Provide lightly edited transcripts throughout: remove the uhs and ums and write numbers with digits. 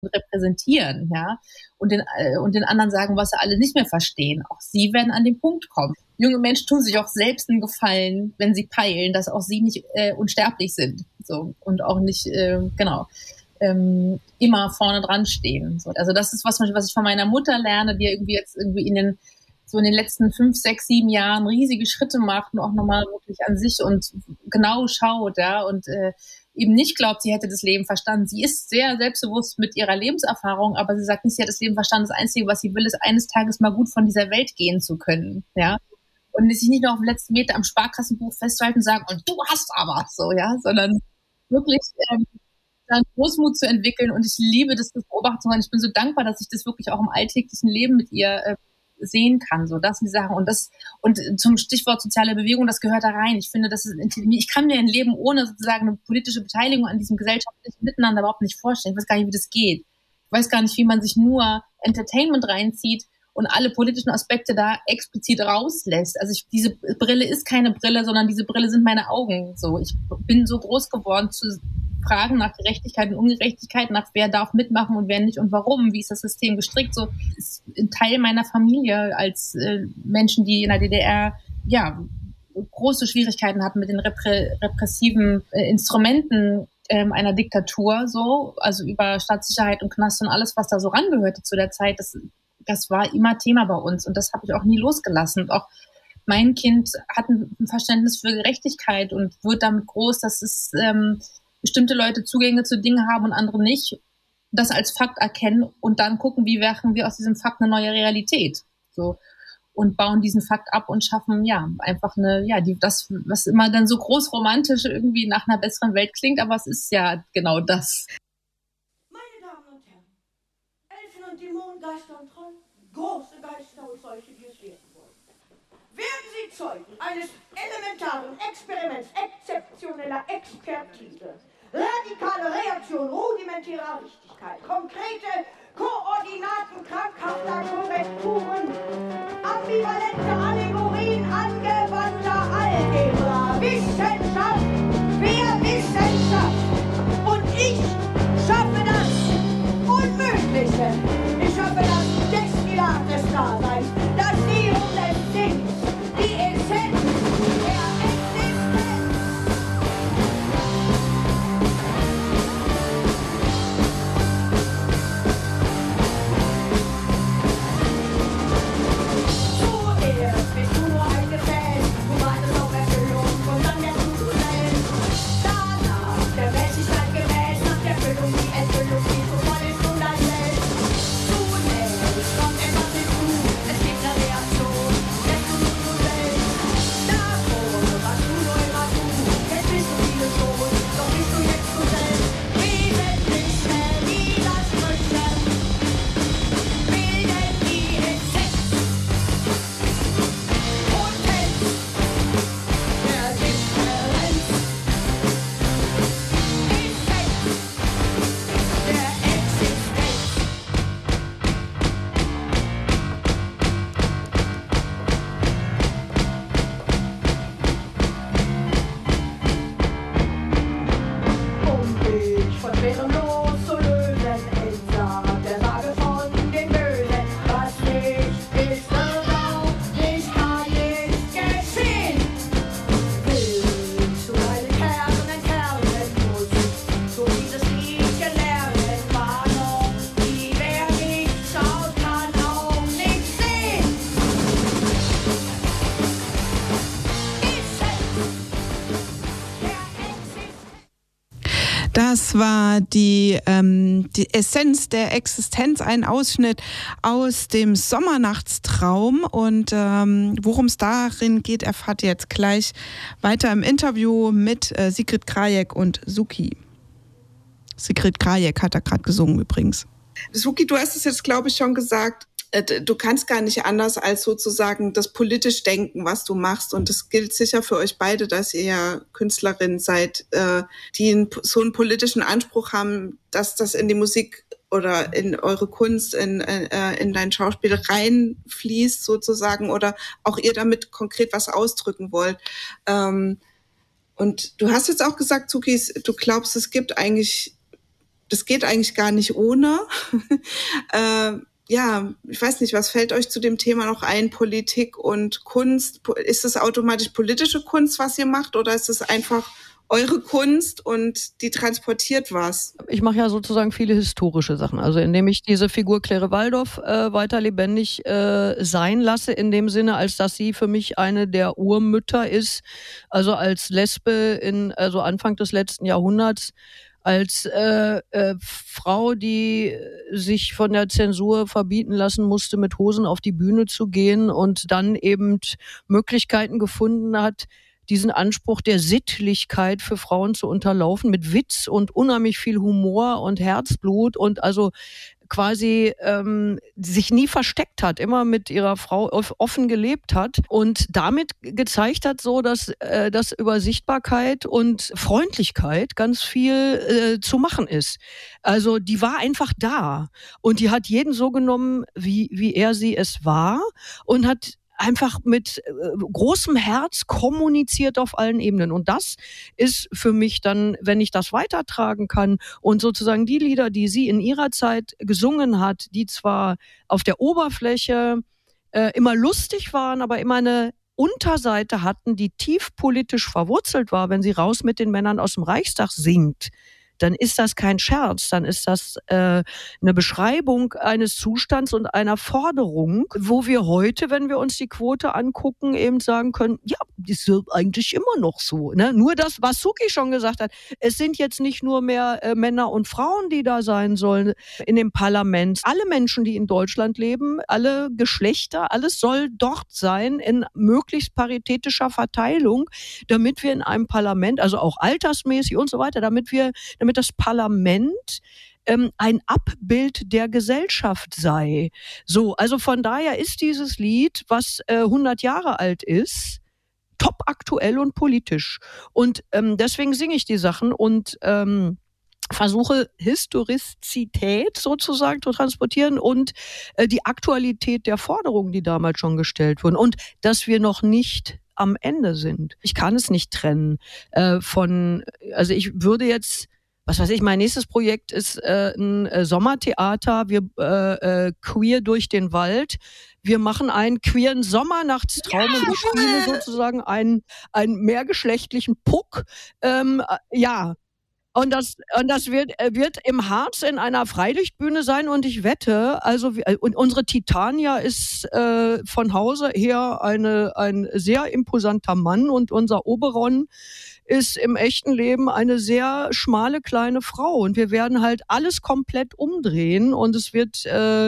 repräsentieren, ja, und den anderen sagen, was sie alle nicht mehr verstehen. Auch sie werden an den Punkt kommen. Junge Menschen tun sich auch selbst einen Gefallen, wenn sie peilen, dass auch sie nicht unsterblich sind, so, und auch nicht, immer vorne dran stehen. So, also das ist was ich von meiner Mutter lerne, die irgendwie jetzt irgendwie in den letzten 5, 6, 7 Jahren riesige Schritte macht und auch nochmal wirklich an sich und genau schaut, ja, und eben nicht glaubt, sie hätte das Leben verstanden. Sie ist sehr selbstbewusst mit ihrer Lebenserfahrung, aber sie sagt nicht, sie hat das Leben verstanden. Das Einzige, was sie will, ist eines Tages mal gut von dieser Welt gehen zu können, ja. Und sich nicht nur auf den letzten Meter am Sparkassenbuch festzuhalten und sagen, und du hast aber so, ja, sondern wirklich dann Großmut zu entwickeln. Und ich liebe das beobachten zu können. Ich bin so dankbar, dass ich das wirklich auch im alltäglichen Leben mit ihr sehen kann. So, das sind die Sachen. Und zum Stichwort soziale Bewegung, das gehört da rein. Ich finde, ich kann mir ein Leben ohne sozusagen eine politische Beteiligung an diesem gesellschaftlichen Miteinander überhaupt nicht vorstellen. Ich weiß gar nicht, wie das geht. Ich weiß gar nicht, wie man sich nur Entertainment reinzieht und alle politischen Aspekte da explizit rauslässt. Also diese Brille ist keine Brille, sondern diese Brille sind meine Augen. So, ich bin so groß geworden zu Fragen nach Gerechtigkeit und Ungerechtigkeit, nach wer darf mitmachen und wer nicht und warum, wie ist das System gestrickt, so ist ein Teil meiner Familie als Menschen, die in der DDR große Schwierigkeiten hatten mit den repressiven Instrumenten einer Diktatur, so, also über Staatssicherheit und Knast und alles, was da so rangehörte zu der Zeit, das war immer Thema bei uns und das habe ich auch nie losgelassen. Und auch mein Kind hat ein Verständnis für Gerechtigkeit und wird damit groß, dass es bestimmte Leute Zugänge zu Dingen haben und andere nicht, das als Fakt erkennen und dann gucken, wie machen wir aus diesem Fakt eine neue Realität. So. Und bauen diesen Fakt ab und schaffen, einfach das, was immer dann so großromantisch irgendwie nach einer besseren Welt klingt, aber es ist ja genau das. Meine Damen und Herren, Elfen und Dämonen, Geister und Trollen, große Geister und solche, die es werden wollen. Werden Sie Zeugen eines elementaren Experiments exzeptioneller Expertise, radikale Reaktion rudimentärer Richtigkeit, konkrete Koordinaten krankhafter Korrekturen, ambivalente Allegorien angewandter Algebra, Wissenschaft, Wissenschaft. Und ich schaffe das Unmögliche. Ich schaffe das Destillat des Daseins, das Serum des Sinns, die Essenz der Existenz. Zuerst bist du nur ein Gefäß, du wartest auf Erfüllung und dann wärst du selbst. Danach der Mäßigkeit gemäß, nach der Erfüllung die Erfüllung, die so voll ist und ein Selbst. Zunächst kommt etwas hinzu, es gibt eine Reaktion, jetzt du selbst. Davor warst du nur immer du, jetzt bist du viele schon, doch bist du jetzt du selbst. Wesentliche Widersprüche bilden die Essenz. Potenz der Differenz. Essenz der Existenz. Dich von schwerem Los zu lösen, entsagt der Sage von dem Bösen. Was nicht ist erlaubt, nicht kann nicht geschehen. Willst du deine Kernen entkernen musst, so dieses Liedchen lernen, war noch die, wer nicht schaut, kann auch nicht sehen. Das war die Essenz der Existenz, ein Ausschnitt aus dem Sommernachtstraum. Und worum es darin geht, erfahrt ihr jetzt gleich weiter im Interview mit Sigrid Krajek und Suki. Sigrid Krajek hat da gerade gesungen übrigens. Suki, du hast es jetzt, glaube ich, schon gesagt, du kannst gar nicht anders als sozusagen das politisch Denken, was du machst. Und das gilt sicher für euch beide, dass ihr ja Künstlerinnen seid, die so einen politischen Anspruch haben, dass das in die Musik oder in eure Kunst, in dein Schauspiel reinfließt sozusagen oder auch ihr damit konkret was ausdrücken wollt. Und du hast jetzt auch gesagt, Suki, du glaubst, es gibt eigentlich das geht eigentlich gar nicht ohne. Ja, ich weiß nicht, was fällt euch zu dem Thema noch ein, Politik und Kunst? Ist es automatisch politische Kunst, was ihr macht, oder ist es einfach eure Kunst und die transportiert was? Ich mache ja sozusagen viele historische Sachen. Also indem ich diese Figur Claire Waldorf weiter lebendig sein lasse, in dem Sinne, als dass sie für mich eine der Urmütter ist. Also als Lesbe also Anfang des letzten Jahrhunderts, als Frau, die sich von der Zensur verbieten lassen musste, mit Hosen auf die Bühne zu gehen und dann eben Möglichkeiten gefunden hat, diesen Anspruch der Sittlichkeit für Frauen zu unterlaufen, mit Witz und unheimlich viel Humor und Herzblut und also quasi sich nie versteckt hat, immer mit ihrer Frau offen gelebt hat und damit gezeigt hat, so dass über Sichtbarkeit und Freundlichkeit ganz viel zu machen ist. Also die war einfach da und die hat jeden so genommen, wie er sie es war und hat einfach mit großem Herz kommuniziert auf allen Ebenen. Und das ist für mich dann, wenn ich das weitertragen kann und sozusagen die Lieder, die sie in ihrer Zeit gesungen hat, die zwar auf der Oberfläche immer lustig waren, aber immer eine Unterseite hatten, die tief politisch verwurzelt war, wenn sie raus mit den Männern aus dem Reichstag singt, dann ist das kein Scherz, dann ist das eine Beschreibung eines Zustands und einer Forderung, wo wir heute, wenn wir uns die Quote angucken, eben sagen können, ja, die ist eigentlich immer noch so. Ne? Nur das, was Suki schon gesagt hat, es sind jetzt nicht nur mehr Männer und Frauen, die da sein sollen in dem Parlament. Alle Menschen, die in Deutschland leben, alle Geschlechter, alles soll dort sein in möglichst paritätischer Verteilung, damit wir in einem Parlament, also auch altersmäßig und so weiter, damit das Parlament ein Abbild der Gesellschaft sei. So, also von daher ist dieses Lied, was 100 Jahre alt ist, top aktuell und politisch. Und deswegen singe ich die Sachen und versuche Historizität sozusagen zu transportieren und die Aktualität der Forderungen, die damals schon gestellt wurden. Und dass wir noch nicht am Ende sind. Ich kann es nicht trennen also ich würde jetzt, was weiß ich, mein nächstes Projekt ist ein Sommertheater, wir queer durch den Wald. Wir machen einen queeren Sommernachtstraum und ich spiele sozusagen einen mehrgeschlechtlichen Puck. Und das wird im Harz in einer Freilichtbühne sein und ich wette, also und unsere Titania ist von Hause her ein sehr imposanter Mann und unser Oberon ist im echten Leben eine sehr schmale kleine Frau und wir werden halt alles komplett umdrehen und es wird,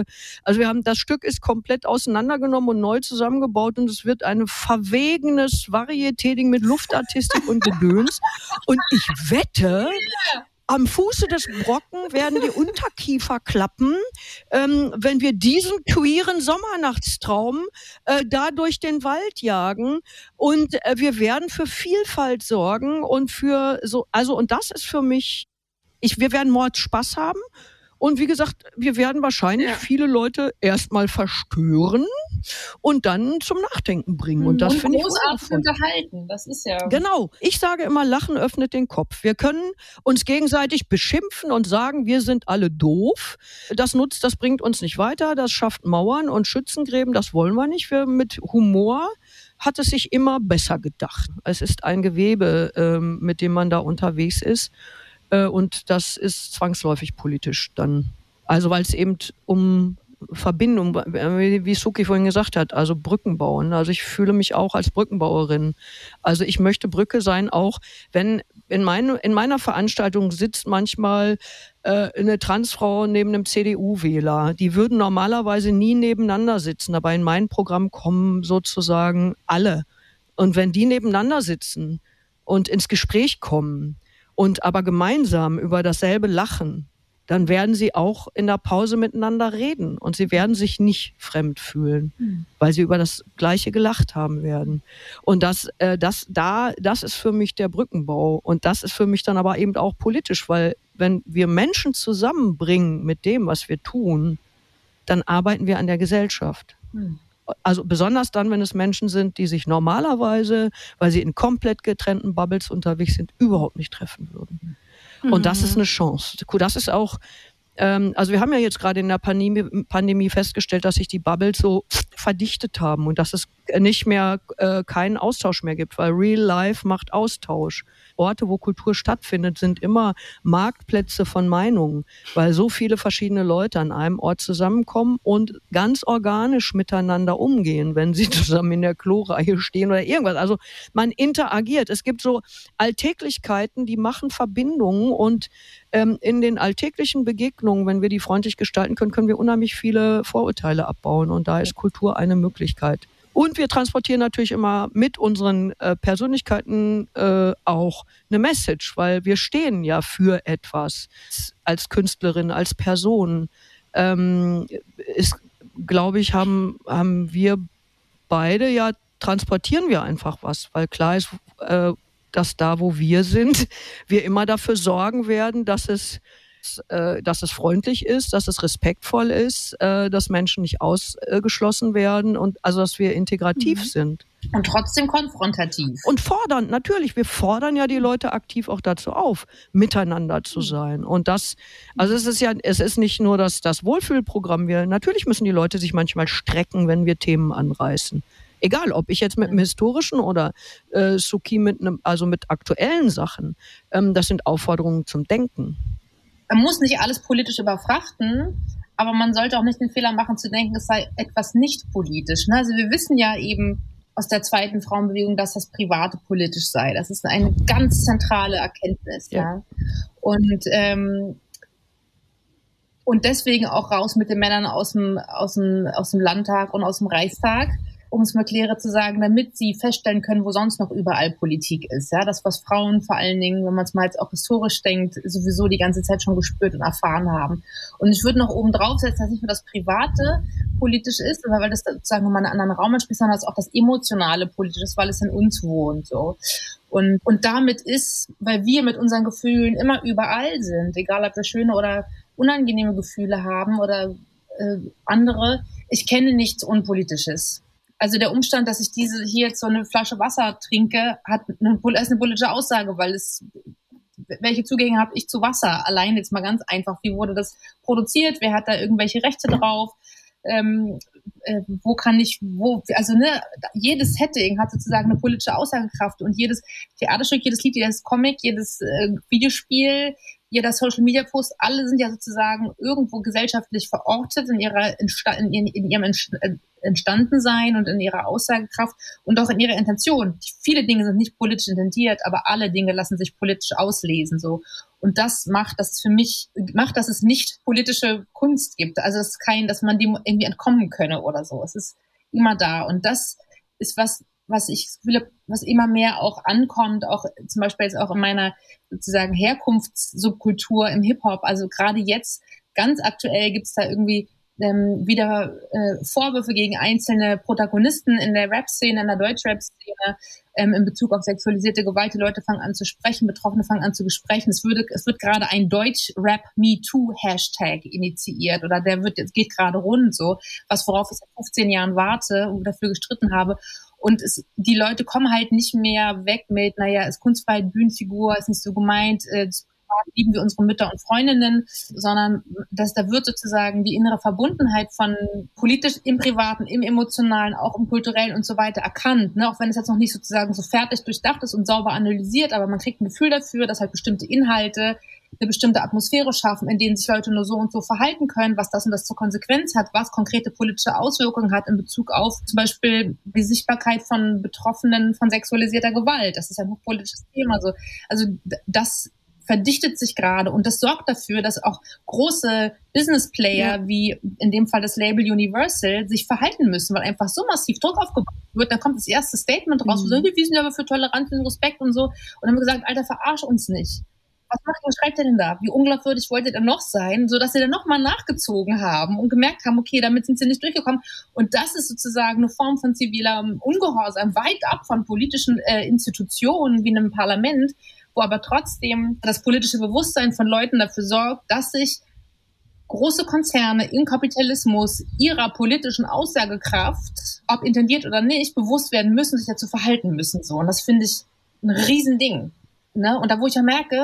das Stück ist komplett auseinandergenommen und neu zusammengebaut und es wird ein verwegenes Varieté-Ding mit Luftartistik und Gedöns und ich wette, am Fuße des Brocken werden die Unterkiefer klappen, wenn wir diesen queeren Sommernachtstraum da durch den Wald jagen. Und wir werden für Vielfalt sorgen und und das ist für mich, wir werden Mordspaß haben. Und wie gesagt, wir werden wahrscheinlich viele Leute erstmal verstören und dann zum Nachdenken bringen. Und das finde ich großartig unterhalten. Das ist ja. Genau. Ich sage immer, Lachen öffnet den Kopf. Wir können uns gegenseitig beschimpfen und sagen, wir sind alle doof. Das bringt uns nicht weiter. Das schafft Mauern und Schützengräben. Das wollen wir nicht. Mit Humor hat es sich immer besser gedacht. Es ist ein Gewebe, mit dem man da unterwegs ist. Und das ist zwangsläufig politisch dann. Also weil es eben um Verbindung, wie Suki vorhin gesagt hat, also Brücken bauen. Also ich fühle mich auch als Brückenbauerin. Also ich möchte Brücke sein, auch wenn in meiner Veranstaltung sitzt manchmal eine Transfrau neben einem CDU-Wähler. Die würden normalerweise nie nebeneinander sitzen, aber in mein Programm kommen sozusagen alle. Und wenn die nebeneinander sitzen und ins Gespräch kommen, und aber gemeinsam über dasselbe lachen, dann werden sie auch in der Pause miteinander reden und sie werden sich nicht fremd fühlen, weil sie über das Gleiche gelacht haben werden. Und das ist für mich der Brückenbau und das ist für mich dann aber eben auch politisch, weil wenn wir Menschen zusammenbringen mit dem, was wir tun, dann arbeiten wir an der Gesellschaft. Also besonders dann, wenn es Menschen sind, die sich normalerweise, weil sie in komplett getrennten Bubbles unterwegs sind, überhaupt nicht treffen würden. Und das ist eine Chance. Das ist auch, also wir haben ja jetzt gerade in der Pandemie festgestellt, dass sich die Bubbles so verdichtet haben und dass es nicht mehr keinen Austausch mehr gibt, weil Real Life macht Austausch. Orte, wo Kultur stattfindet, sind immer Marktplätze von Meinungen, weil so viele verschiedene Leute an einem Ort zusammenkommen und ganz organisch miteinander umgehen, wenn sie zusammen in der Kloreihe stehen oder irgendwas. Also man interagiert. Es gibt so Alltäglichkeiten, die machen Verbindungen und in den alltäglichen Begegnungen, wenn wir die freundlich gestalten können, können wir unheimlich viele Vorurteile abbauen und da ist Kultur eine Möglichkeit. Und wir transportieren natürlich immer mit unseren Persönlichkeiten auch eine Message, weil wir stehen ja für etwas als Künstlerin, als Person. Glaube ich, haben wir beide ja, transportieren wir einfach was, weil klar ist, dass da, wo wir sind, wir immer dafür sorgen werden, dass es freundlich ist, dass es respektvoll ist, dass Menschen nicht ausgeschlossen werden und also, dass wir integrativ sind. Und trotzdem konfrontativ. Und fordern, natürlich, wir fordern ja die Leute aktiv auch dazu auf, miteinander zu sein. Und das, also es ist nicht nur das Wohlfühlprogramm, natürlich müssen die Leute sich manchmal strecken, wenn wir Themen anreißen. Egal, ob ich jetzt mit einem historischen oder Suki mit aktuellen Sachen, das sind Aufforderungen zum Denken. Man muss nicht alles politisch überfrachten, aber man sollte auch nicht den Fehler machen zu denken, es sei etwas nicht politisch. Also wir wissen ja eben aus der zweiten Frauenbewegung, dass das Private politisch sei. Das ist eine ganz zentrale Erkenntnis. Ja. Und deswegen auch raus mit den Männern aus dem Landtag und aus dem Reichstag, um es mal klarer zu sagen, damit sie feststellen können, wo sonst noch überall Politik ist. Ja, das, was Frauen vor allen Dingen, wenn man es mal jetzt auch historisch denkt, sowieso die ganze Zeit schon gespürt und erfahren haben. Und ich würde noch oben drauf setzen, dass nicht nur das Private politisch ist, weil das sozusagen nochmal einen anderen Raum anspricht, sondern dass auch das Emotionale politisch ist, weil es in uns wohnt. So. Und damit ist, weil wir mit unseren Gefühlen immer überall sind, egal ob wir schöne oder unangenehme Gefühle haben oder andere, ich kenne nichts Unpolitisches. Also der Umstand, dass ich hier jetzt so eine Flasche Wasser trinke, ist eine politische Aussage, weil welche Zugänge habe ich zu Wasser? Allein jetzt mal ganz einfach, wie wurde das produziert? Wer hat da irgendwelche Rechte drauf? Jedes Setting hat sozusagen eine politische Aussagekraft und jedes Theaterstück, jedes Lied, jedes Comic, jedes Videospiel, jeder Social-Media-Post, alle sind ja sozusagen irgendwo gesellschaftlich verortet in ihrem Entstandensein und in ihrer Aussagekraft und auch in ihrer Intention. Viele Dinge sind nicht politisch intendiert, aber alle Dinge lassen sich politisch auslesen. So. Und das macht, dass es nicht politische Kunst gibt. Also es ist dass man dem irgendwie entkommen könne oder so. Es ist immer da. Und das ist was ich will, was immer mehr auch ankommt, auch zum Beispiel jetzt auch in meiner sozusagen Herkunftssubkultur im Hip-Hop. Also gerade jetzt, ganz aktuell gibt es da irgendwie wieder Vorwürfe gegen einzelne Protagonisten in der Rap-Szene, in der Deutsch-Rap-Szene, in Bezug auf sexualisierte Gewalt. Die Leute fangen an zu sprechen, Betroffene fangen an zu sprechen. Es wird gerade ein Deutsch-Rap-MeToo-Hashtag initiiert oder geht gerade rund so, worauf ich seit 15 Jahren warte und dafür gestritten habe. Und die Leute kommen halt nicht mehr weg mit, ist Kunstfreiheit, Bühnenfigur, ist nicht so gemeint, lieben wir unsere Mütter und Freundinnen, sondern da wird sozusagen die innere Verbundenheit von politisch im Privaten, im Emotionalen, auch im Kulturellen und so weiter erkannt, ne? Auch wenn es jetzt noch nicht sozusagen so fertig durchdacht ist und sauber analysiert, aber man kriegt ein Gefühl dafür, dass halt bestimmte Inhalte eine bestimmte Atmosphäre schaffen, in denen sich Leute nur so und so verhalten können, was das und das zur Konsequenz hat, was konkrete politische Auswirkungen hat in Bezug auf zum Beispiel die Sichtbarkeit von Betroffenen von sexualisierter Gewalt. Das ist ein hochpolitisches Thema. Also das verdichtet sich gerade und das sorgt dafür, dass auch große Business-Player wie in dem Fall das Label Universal sich verhalten müssen, weil einfach so massiv Druck aufgebaut wird. Dann kommt das erste Statement raus, wir sind aber für Toleranz und Respekt und so. Und dann haben wir gesagt, Alter, verarsch uns nicht. Was schreibt ihr denn da? Wie unglaubwürdig wollt ihr denn noch sein? Sodass sie dann nochmal nachgezogen haben und gemerkt haben, okay, damit sind sie nicht durchgekommen. Und das ist sozusagen eine Form von zivilem Ungehorsam, weit ab von politischen Institutionen wie einem Parlament, wo aber trotzdem das politische Bewusstsein von Leuten dafür sorgt, dass sich große Konzerne im Kapitalismus ihrer politischen Aussagekraft, ob intendiert oder nicht, bewusst werden müssen, sich dazu verhalten müssen. So. Und das finde ich ein Riesending. Ne? Und da, wo ich ja merke,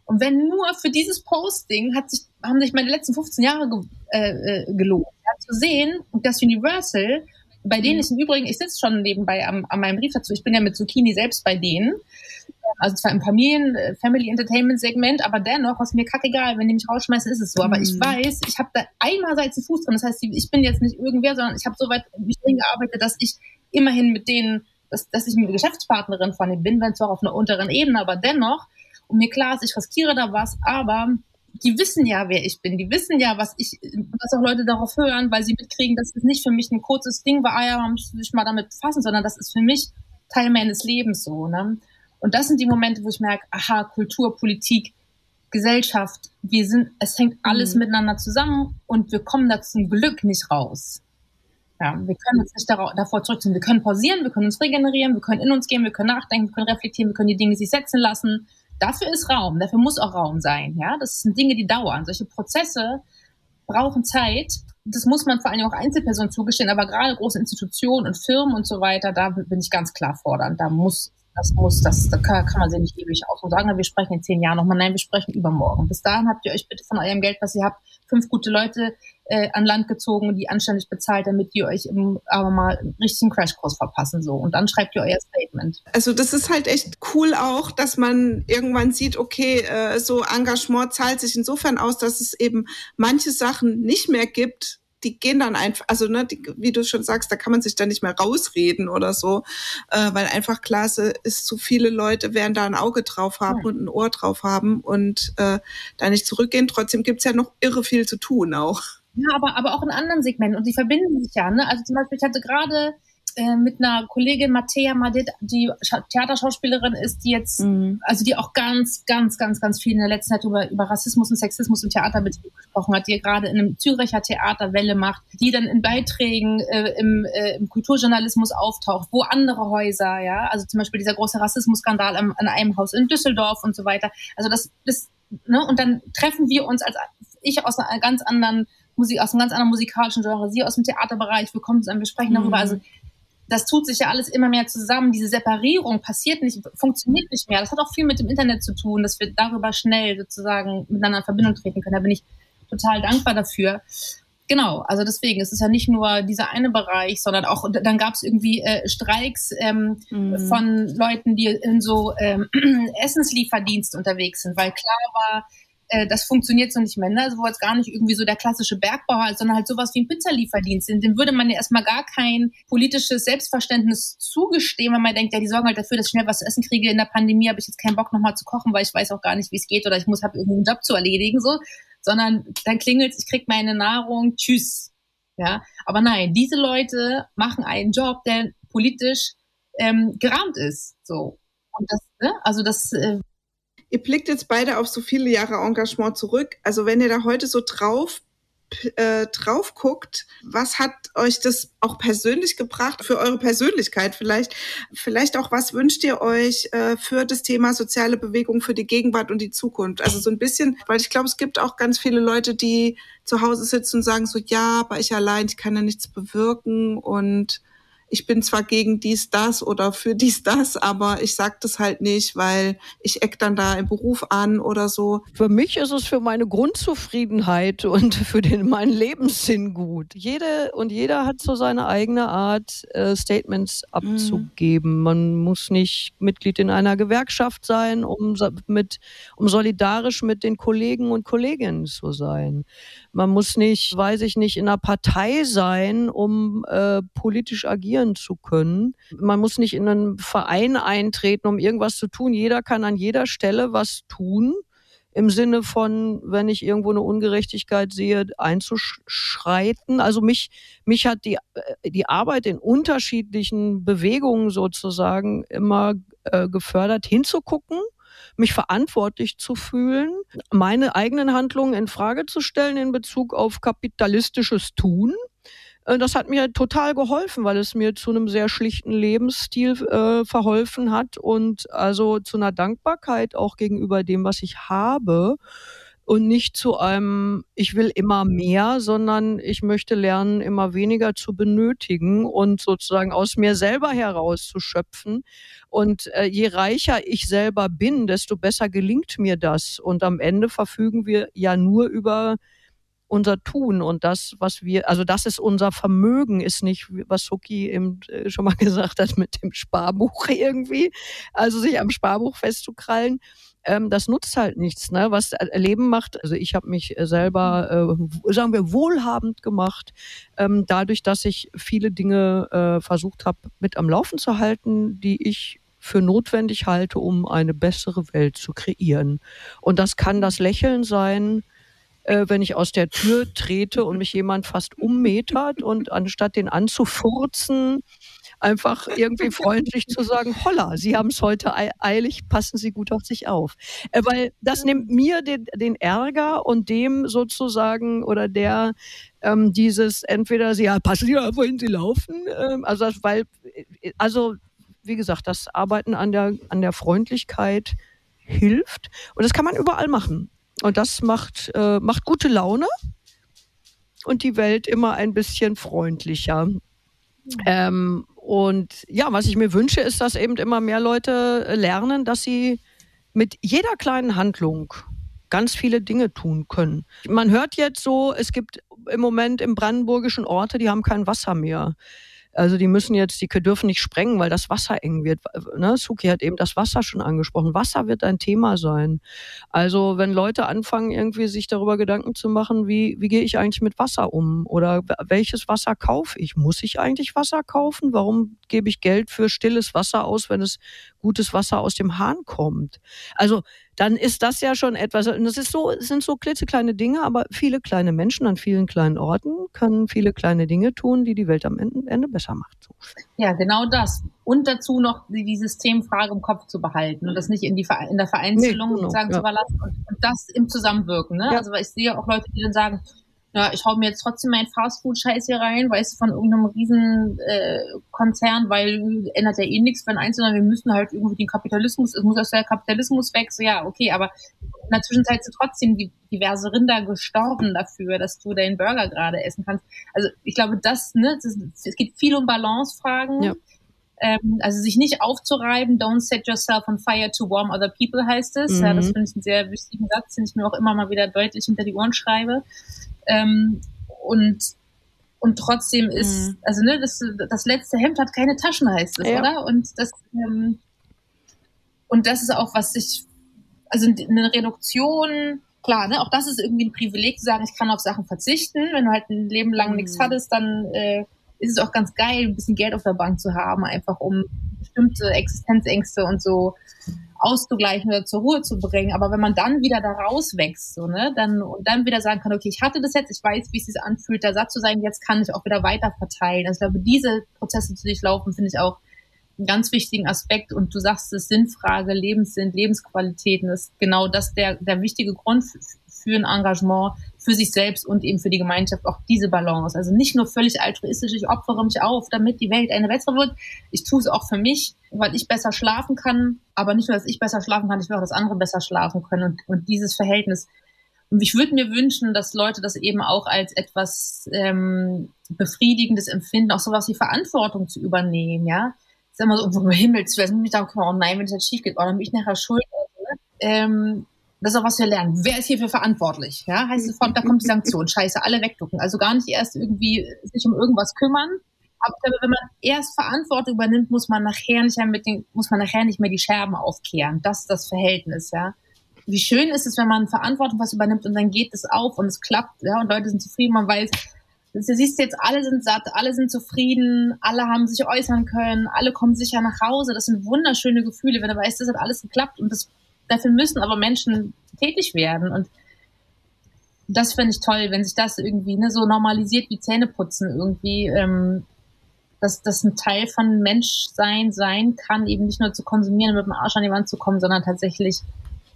Und wenn nur für dieses Posting haben sich meine letzten 15 Jahre gelohnt. Ja, zu sehen, und das Universal, bei denen ist im Übrigen, ich sitze schon nebenbei an meinem Brief dazu, ich bin ja mit Zucchini selbst bei denen, also zwar im Family-Entertainment-Segment, aber dennoch ist mir kackegal, wenn die mich rausschmeißen, ist es so. Aber ich weiß, ich habe da einerseits einen Fuß drin, das heißt, ich bin jetzt nicht irgendwer, sondern ich habe so weit mich hingearbeitet, dass ich immerhin mit denen, dass ich eine Geschäftspartnerin von denen bin, wenn zwar auf einer unteren Ebene, aber dennoch, und mir klar ist, ich riskiere da was, aber die wissen ja, wer ich bin, die wissen ja, dass auch Leute darauf hören, weil sie mitkriegen, dass es nicht für mich ein kurzes Ding war, man muss sich mal damit befassen, sondern das ist für mich Teil meines Lebens so, ne? Und das sind die Momente, wo ich merke, aha, Kultur, Politik, Gesellschaft, es hängt alles miteinander zusammen und wir kommen da zum Glück nicht raus. Ja, wir können uns nicht davor zurückziehen. Wir können pausieren, wir können uns regenerieren, wir können in uns gehen, wir können nachdenken, wir können reflektieren, wir können die Dinge sich setzen lassen. Dafür ist Raum, dafür muss auch Raum sein. Ja, das sind Dinge, die dauern. Solche Prozesse brauchen Zeit. Das muss man vor allem auch Einzelpersonen zugestehen, aber gerade große Institutionen und Firmen und so weiter, da bin ich ganz klar fordernd. Da kann man sich nicht ewig aus und sagen, wir sprechen in 10 Jahren nochmal. Nein, wir sprechen übermorgen. Bis dahin habt ihr euch bitte von eurem Geld, was ihr habt, 5 gute Leute an Land gezogen, die anständig bezahlt, damit die euch aber mal einen richtigen Crashkurs verpassen. So. Und dann schreibt ihr euer Statement. Also das ist halt echt cool auch, dass man irgendwann sieht, okay, so Engagement zahlt sich insofern aus, dass es eben manche Sachen nicht mehr gibt, die gehen dann einfach, also ne, wie du schon sagst, da kann man sich dann nicht mehr rausreden oder so, weil einfach klar ist, zu viele Leute werden da ein Auge drauf haben und ein Ohr drauf haben und da nicht zurückgehen. Trotzdem gibt's ja noch irre viel zu tun auch. Ja, aber auch in anderen Segmenten und die verbinden sich ja, ne? Also zum Beispiel, ich hatte gerade mit einer Kollegin Mattea Madid, die Theaterschauspielerin ist, die jetzt, also die auch ganz, ganz, ganz, ganz viel in der letzten Zeit über Rassismus und Sexismus im Theaterbetrieb gesprochen hat, die gerade in einem Züricher Theater Welle macht, die dann in Beiträgen im Kulturjournalismus auftaucht, wo andere Häuser, ja, also zum Beispiel dieser große Rassismusskandal an einem Haus in Düsseldorf und so weiter. Also das ne, und dann treffen wir uns ich aus einer ganz anderen aus einem ganz anderen musikalischen Genre, sie aus dem Theaterbereich, wir kommen zusammen, wir sprechen darüber, also das tut sich ja alles immer mehr zusammen. Diese Separierung funktioniert nicht mehr. Das hat auch viel mit dem Internet zu tun, dass wir darüber schnell sozusagen miteinander in Verbindung treten können. Da bin ich total dankbar dafür. Genau, also deswegen, es ist ja nicht nur dieser eine Bereich, sondern auch, dann gab es irgendwie Streiks von Leuten, die in so Essenslieferdienst unterwegs sind, weil klar war, das funktioniert so nicht mehr, ne? Also wo jetzt gar nicht irgendwie so der klassische Bergbauer ist, sondern halt sowas wie ein Pizzalieferdienst. Dem würde man ja erstmal gar kein politisches Selbstverständnis zugestehen, wenn man denkt, ja, die sorgen halt dafür, dass ich schnell was zu essen kriege. In der Pandemie habe ich jetzt keinen Bock nochmal zu kochen, weil ich weiß auch gar nicht, wie es geht oder ich habe irgendwie einen Job zu erledigen, so. Sondern dann klingelt's, ich krieg meine Nahrung, tschüss. Ja, aber nein, diese Leute machen einen Job, der politisch gerahmt ist, so. Und das, ne? Also das Ihr blickt jetzt beide auf so viele Jahre Engagement zurück. Also wenn ihr da heute so drauf guckt, was hat euch das auch persönlich gebracht, für eure Persönlichkeit vielleicht auch, was wünscht ihr euch für das Thema soziale Bewegung, für die Gegenwart und die Zukunft? Also so ein bisschen, weil ich glaube, es gibt auch ganz viele Leute, die zu Hause sitzen und sagen so, ja, aber ich allein, ich kann ja nichts bewirken und ich bin zwar gegen dies, das oder für dies, das, aber ich sag das halt nicht, weil ich eck dann da im Beruf an oder so. Für mich ist es für meine Grundzufriedenheit und für meinen Lebenssinn gut. Jede und jeder hat so seine eigene Art, Statements abzugeben. Man muss nicht Mitglied in einer Gewerkschaft sein, um solidarisch mit den Kollegen und Kolleginnen zu sein. Man muss nicht, weiß ich nicht, in einer Partei sein, um politisch agieren zu können. Man muss nicht in einen Verein eintreten, um irgendwas zu tun. Jeder kann an jeder Stelle was tun, im Sinne von, wenn ich irgendwo eine Ungerechtigkeit sehe, einzuschreiten. Also mich hat die Arbeit in unterschiedlichen Bewegungen sozusagen immer gefördert, hinzugucken, mich verantwortlich zu fühlen, meine eigenen Handlungen in Frage zu stellen in Bezug auf kapitalistisches Tun. Das hat mir total geholfen, weil es mir zu einem sehr schlichten Lebensstil verholfen hat und also zu einer Dankbarkeit auch gegenüber dem, was ich habe. und nicht zu einem, ich will immer mehr, sondern ich möchte lernen, immer weniger zu benötigen und sozusagen aus mir selber heraus zu schöpfen. Und je reicher ich selber bin, desto besser gelingt mir das. Und am Ende verfügen wir ja nur über unser Tun und das, was wir, also das ist unser Vermögen, ist nicht, was Suki eben schon mal gesagt hat mit dem Sparbuch irgendwie, also sich am Sparbuch festzukrallen. Das nutzt halt nichts, ne? Was Leben macht. Also ich habe mich selber, sagen wir, wohlhabend gemacht, dadurch, dass ich viele Dinge versucht habe, mit am Laufen zu halten, die ich für notwendig halte, um eine bessere Welt zu kreieren. Und das kann das Lächeln sein, wenn ich aus der Tür trete und mich jemand fast ummetert und anstatt den anzufurzen, einfach irgendwie freundlich zu sagen, holla, Sie haben es heute eilig, passen Sie gut auf sich auf. Weil das nimmt mir den Ärger und dem sozusagen oder der dieses entweder Sie, ja, passen Sie auf, wohin Sie laufen, also wie gesagt, das Arbeiten an der Freundlichkeit hilft und das kann man überall machen. Und das macht gute Laune und die Welt immer ein bisschen freundlicher. Und ja, was ich mir wünsche, ist, dass eben immer mehr Leute lernen, dass sie mit jeder kleinen Handlung ganz viele Dinge tun können. Man hört jetzt so, es gibt im Moment im brandenburgischen Orte, die haben kein Wasser mehr. Also die dürfen nicht sprengen, weil das Wasser eng wird. Ne? Suki hat eben das Wasser schon angesprochen. Wasser wird ein Thema sein. Also wenn Leute anfangen, irgendwie sich darüber Gedanken zu machen, wie gehe ich eigentlich mit Wasser um? Oder welches Wasser kaufe ich? Muss ich eigentlich Wasser kaufen? Warum gebe ich Geld für stilles Wasser aus, wenn es gutes Wasser aus dem Hahn kommt? Also dann ist das ja schon etwas, und es sind so klitzekleine Dinge, aber viele kleine Menschen an vielen kleinen Orten können viele kleine Dinge tun, die die Welt am Ende besser macht. So. Ja, genau das. Und dazu noch die Systemfrage im Kopf zu behalten und das nicht in der Vereinzelung sozusagen zu überlassen und das im Zusammenwirken. Ne? Ja. Also weil ich sehe auch Leute, die dann sagen, ja, ich hau mir jetzt trotzdem meinen Fastfood-Scheiß hier rein, weil es von irgendeinem riesen Konzern, weil ändert ja eh nichts für einen Einzelnen, wir müssen halt irgendwie den Kapitalismus, es muss aus der Kapitalismus weg, so ja, okay, aber in der Zwischenzeit sind trotzdem diverse Rinder gestorben dafür, dass du deinen Burger gerade essen kannst. Also ich glaube, es geht viel um Balancefragen. Ja. Also sich nicht aufzureiben, don't set yourself on fire to warm other people, heißt es. Mhm. Ja, das finde ich einen sehr wichtigen Satz, den ich mir auch immer mal wieder deutlich hinter die Ohren schreibe. Und trotzdem ist, also ne, das letzte Hemd hat keine Taschen, heißt es, ja. Oder? Und das ist auch, was also eine Reduktion, klar, ne, auch das ist irgendwie ein Privileg zu sagen, ich kann auf Sachen verzichten. Wenn du halt ein Leben lang nichts hattest, dann ist es auch ganz geil, ein bisschen Geld auf der Bank zu haben, einfach um bestimmte Existenzängste und so auszugleichen oder zur Ruhe zu bringen. Aber wenn man dann wieder da rauswächst, so, ne, dann wieder sagen kann, okay, ich hatte das jetzt, ich weiß, wie es sich anfühlt, da satt zu sein, jetzt kann ich auch wieder weiter verteilen. Also ich glaube, diese Prozesse zu durchlaufen, finde ich auch einen ganz wichtigen Aspekt. Und du sagst es, Sinnfrage, Lebenssinn, Lebensqualitäten, ist genau das der wichtige Grund für ein Engagement, für sich selbst und eben für die Gemeinschaft, auch diese Balance. Also nicht nur völlig altruistisch, ich opfere mich auf, damit die Welt eine bessere wird. Ich tue es auch für mich, weil ich besser schlafen kann, aber nicht nur, dass ich besser schlafen kann, ich will auch, dass andere besser schlafen können und dieses Verhältnis. Und ich würde mir wünschen, dass Leute das eben auch als etwas Befriedigendes empfinden, auch sowas wie Verantwortung zu übernehmen, ja. Ist immer so, um Himmels Willen, ich denke, oh nein, wenn es jetzt schief geht, dann bin ich nachher schuld. Das ist auch, was wir lernen. Wer ist hierfür verantwortlich? Ja, heißt sofort, da kommt die Sanktion. Scheiße, alle wegducken. Also gar nicht erst irgendwie sich um irgendwas kümmern. Aber wenn man erst Verantwortung übernimmt, muss man nachher nicht mehr die Scherben aufkehren. Das ist das Verhältnis, ja. Wie schön ist es, wenn man Verantwortung was übernimmt und dann geht es auf und es klappt, ja, und Leute sind zufrieden, man weiß, du siehst jetzt, alle sind satt, alle sind zufrieden, alle haben sich äußern können, alle kommen sicher nach Hause. Das sind wunderschöne Gefühle, wenn du weißt, das hat alles geklappt und dafür müssen aber Menschen tätig werden. Und das finde ich toll, wenn sich das irgendwie so normalisiert wie Zähneputzen irgendwie, dass das ein Teil von Menschsein sein kann, eben nicht nur zu konsumieren, mit dem Arsch an die Wand zu kommen, sondern tatsächlich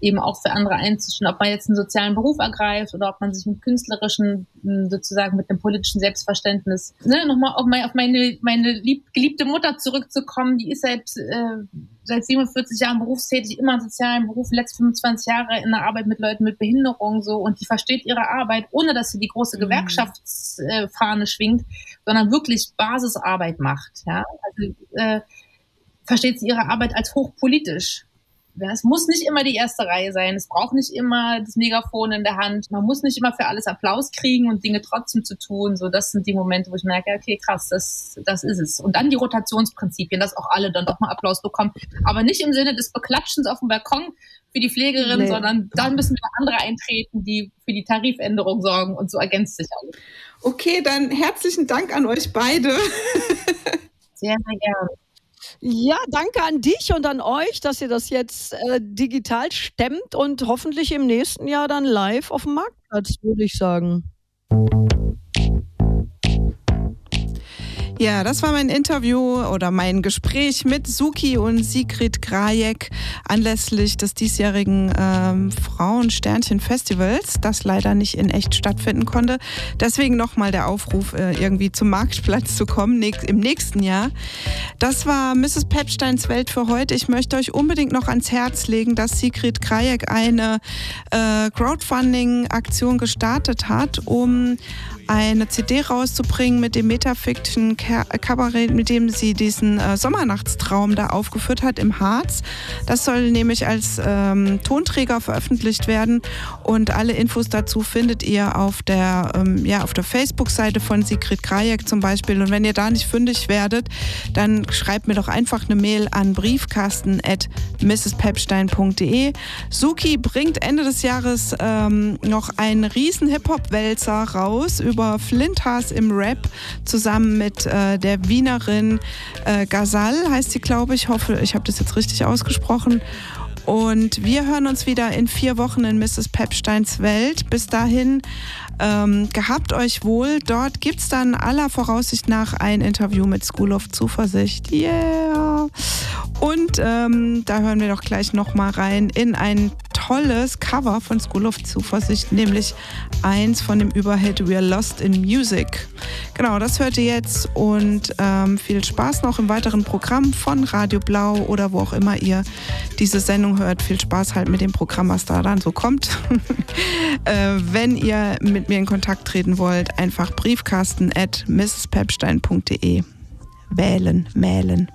eben auch für andere einzustehen, ob man jetzt einen sozialen Beruf ergreift oder ob man sich mit künstlerischen, sozusagen mit einem politischen Selbstverständnis, nochmal auf meine geliebte Mutter zurückzukommen, die ist seit 47 Jahren berufstätig, immer im sozialen Beruf, letzte 25 Jahre in der Arbeit mit Leuten mit Behinderung so, und die versteht ihre Arbeit, ohne dass sie die große Gewerkschaftsfahne schwingt, sondern wirklich Basisarbeit macht. Ja? Also versteht sie ihre Arbeit als hochpolitisch. Ja, es muss nicht immer die erste Reihe sein, es braucht nicht immer das Megafon in der Hand, man muss nicht immer für alles Applaus kriegen und Dinge trotzdem zu tun. So, das sind die Momente, wo ich merke, okay, krass, das ist es. Und dann die Rotationsprinzipien, dass auch alle dann doch mal Applaus bekommen. Aber nicht im Sinne des Beklatschens auf dem Balkon für die Pflegerin, sondern dann müssen wieder andere eintreten, die für die Tarifänderung sorgen, und so ergänzt sich alles. Okay, dann herzlichen Dank an euch beide. Sehr, sehr gerne. Ja, danke an dich und an euch, dass ihr das jetzt digital stemmt und hoffentlich im nächsten Jahr dann live auf dem Marktplatz, würde ich sagen. Ja, das war mein Interview oder mein Gespräch mit Suki und Sigrid Grajek anlässlich des diesjährigen Frauensternchen-Festivals, das leider nicht in echt stattfinden konnte. Deswegen nochmal der Aufruf, irgendwie zum Marktplatz zu kommen im nächsten Jahr. Das war Mrs. Pepsteins Welt für heute. Ich möchte euch unbedingt noch ans Herz legen, dass Sigrid Grajek eine Crowdfunding-Aktion gestartet hat, um eine CD rauszubringen mit dem Metafiction-Kabarett, mit dem sie diesen Sommernachtstraum da aufgeführt hat im Harz. Das soll nämlich als Tonträger veröffentlicht werden, und alle Infos dazu findet ihr auf der Facebook-Seite von Sigrid Grajek zum Beispiel. Und wenn ihr da nicht fündig werdet, dann schreibt mir doch einfach eine Mail an briefkasten@mrspepstein.de. Suki bringt Ende des Jahres noch einen riesen Hip-Hop-Wälzer raus über Flinthas im Rap, zusammen mit der Wienerin Ghazal, heißt sie, glaube ich. Ich hoffe, ich habe das jetzt richtig ausgesprochen. Und wir hören uns wieder in 4 Wochen in Mrs. Pepsteins Welt. Bis dahin, gehabt euch wohl. Dort gibt es dann aller Voraussicht nach ein Interview mit School of Zuversicht. Yeah! Und da hören wir doch gleich nochmal rein in ein tolles Cover von School of Zuversicht, nämlich eins von dem Überhit We Are Lost in Music. Genau, das hört ihr jetzt, und viel Spaß noch im weiteren Programm von Radio Blau oder wo auch immer ihr diese Sendung hört. Viel Spaß halt mit dem Programm, was da dann so kommt. Wenn ihr mit mir in Kontakt treten wollt, einfach briefkasten@mrspepstein.de mailen.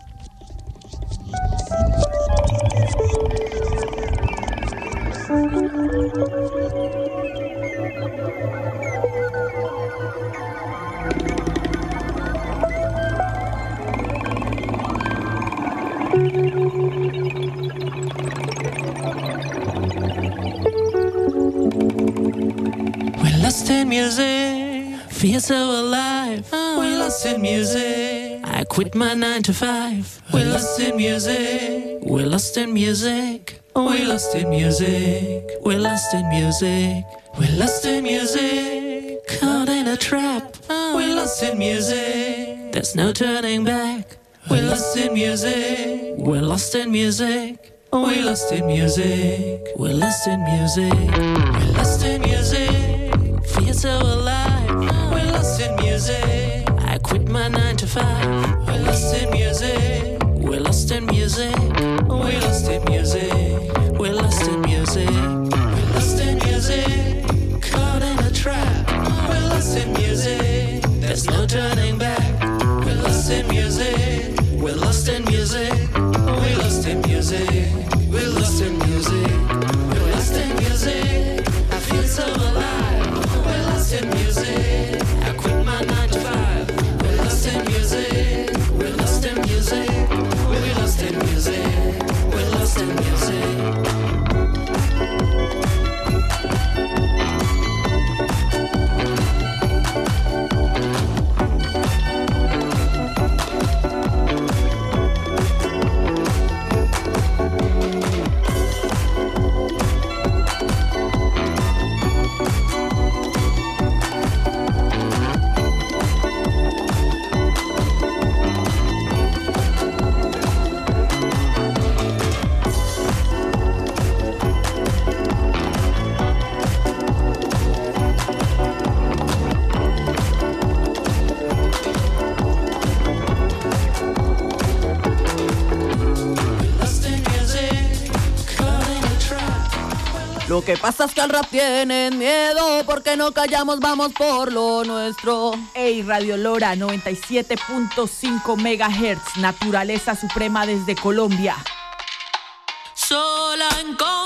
We're lost in music, feel so alive. We're lost in music, I quit my 9 to 5. We're lost in music, we're lost in music. We're lost in music, we're lost in music. We're lost in music, caught in a trap. We're lost in music, there's no turning back. We're lost in music, we're lost in music. We're lost in music, we're lost in music. We're lost in music, feel so alive. We're lost in music, I quit my 9 to 5. We're lost in music, we're lost in music. We're lost in music, we're lost in music. We're lost in music, caught in a trap. We're lost in music, there's no turning back. We're lost in music, we're lost in music. We're lost in music, we're lost in music. We're lost in music, I feel so alive. We're lost in music, I quit my 9 to 5. We're lost in music, we're lost in music. We're lost in music, we're lost in music. Lo que pasa es que al rap tienen miedo, porque no callamos, vamos por lo nuestro. Ey, Radio Lora 97.5 MHz, naturaleza suprema desde Colombia. Sola en